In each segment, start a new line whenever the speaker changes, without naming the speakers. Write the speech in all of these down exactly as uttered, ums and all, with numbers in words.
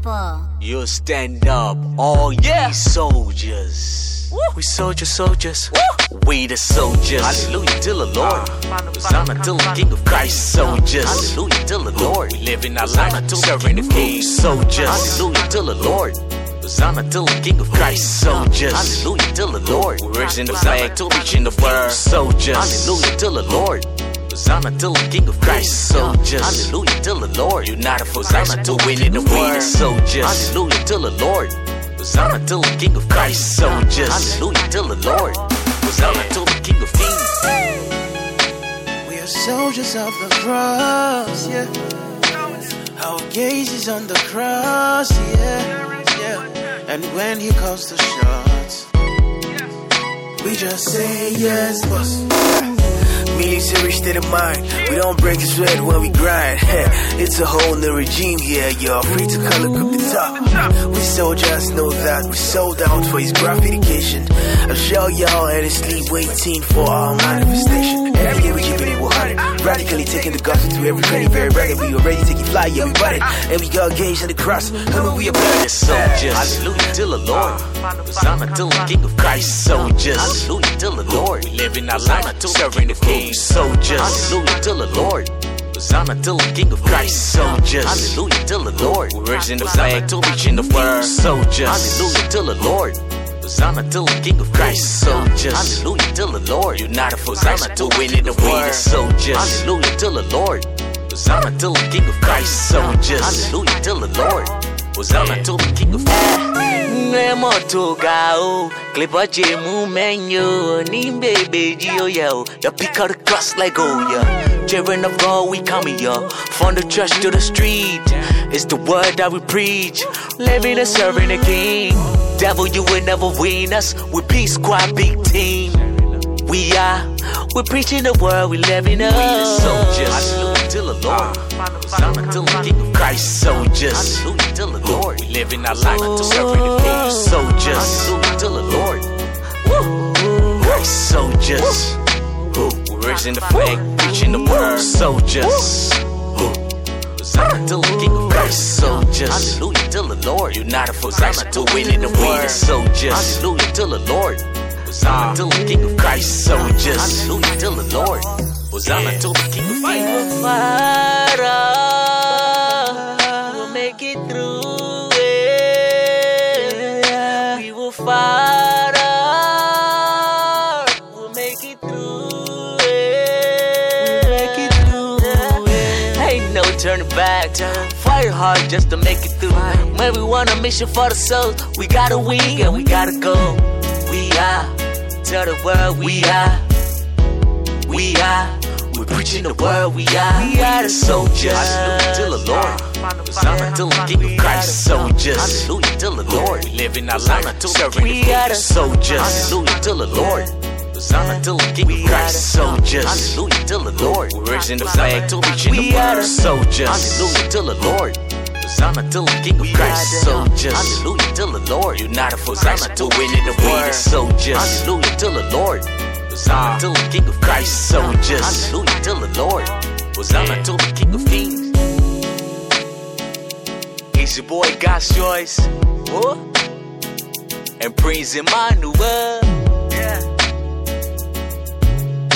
Apple.
You stand up, all yeah. ye soldiers. Woo. We soldiers, soldiers. Woo. We the soldiers. Hallelujah to the Lord. Hosanna to the King of Christ. Soldiers. Hallelujah to the Lord. We live in our life serving the King. Soldiers. Hallelujah to the Lord. Hosanna to the King of Christ. Soldiers. Hallelujah to the Lord. We're raising the flag to reach in the word. Soldiers. Hallelujah to the Lord. Hosanna to the King of Christ. Soldiers. Hallelujah to the Lord. United for Hosanna to win in the word. Soldiers. Hallelujah to the Lord. Hosanna to the King of Christ. Soldiers. Hallelujah to the Lord. Hosanna to the King of Kings.
We are soldiers of the cross, yeah. Our gaze is on the cross, yeah, yeah. And when he calls the shots, we just say yes, boss.
Meaning serious state of mind. We don't break a sweat when we grind. It's a whole new regime here, y'all. Free to color group the top. We soldiers know that we sold out for his gratification. I'm sure y'all earnestly waiting for our manifestation. Every year we keep it one hundred. Radically taking the gospel to every cranny, very rugged. We already taking fly, yeah, we bought it. And we got gauged in the cross. How we are blood?
Soldiers. Hallelujah to the Lord. Hosanna to the King of Christ. Soldiers. Hallelujah to the Lord. We live in our life serving the King. Soldiers. Hallelujah to the Lord. Hosanna to the King of Christ. Soldiers. Hallelujah to the Lord. We're raising the flag to reach in the word. Soldiers. Hallelujah to the Lord. Hosanna to the King of Christ. Soldiers. Hallelujah to the Lord. United for Hosanna to win in the word. Soldiers. Hallelujah to the Lord. Hosanna to the King of Christ. Soldiers. Hallelujah to the Lord. Hosanna to the King of Kings.
Nemo to go, clip a jemu menu, ni baby yo yo. The pick of the cross like oh yeah. Children of God, we coming yo. From the church to the street, it's the word that we preach. Living and serving the King. Devil, you will never win us. We peace squad, big team. We are, we're preaching the word, we living up.
We the soldiers. Hallelujah to the Lord. Hosanna to the King of Christ. Soldiers. Hallelujah to the Lord. We live in our life to serving the King. Soldiers. Hallelujah to the Lord. Christ soldiers. We're raising the flag, preaching the word. Soldiers. Hosanna to the King of Christ. Soldiers. Hallelujah to the Lord. United for Hosanna to win in the word. Soldiers. Hallelujah to the Lord. Hosanna to the King of Christ. Soldiers. Hallelujah to the Lord. Hosanna to the King of Kings.
We'll make it through it. We will fight hard. We'll make it through it. We'll make it through it. Ain't no turning back. Fight hard just to make it through. When we want a mission for the soul, we gotta win and we gotta go. We are, tell the world we are. We are, we're preaching the word, we are. We are the soldiers.
Hallelujah to the Lord. Hosanna to the King of Christ. Soldiers. Hallelujah to the Lord. We live in our life to serving the King. Soldiers. Hallelujah to the Lord. Hosanna to the King of Christ. Soldiers. Hallelujah to the Lord. We're raising the flag to reach in the word. Soldiers. Hallelujah to the Lord. Hosanna to the King of Christ. Soldiers. Hallelujah to the Lord. United for Hosanna to win in the word. Soldiers. Hallelujah to the Lord. Hosanna to the King of Christ. Soldiers. Hallelujah to the Lord. Hosanna to the King of Kings.
It's your boy God's Choice. Oh. And Prince Emmanuel. Yeah.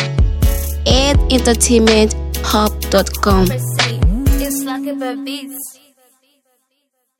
ed entertainment hub dot com. It's like a beats.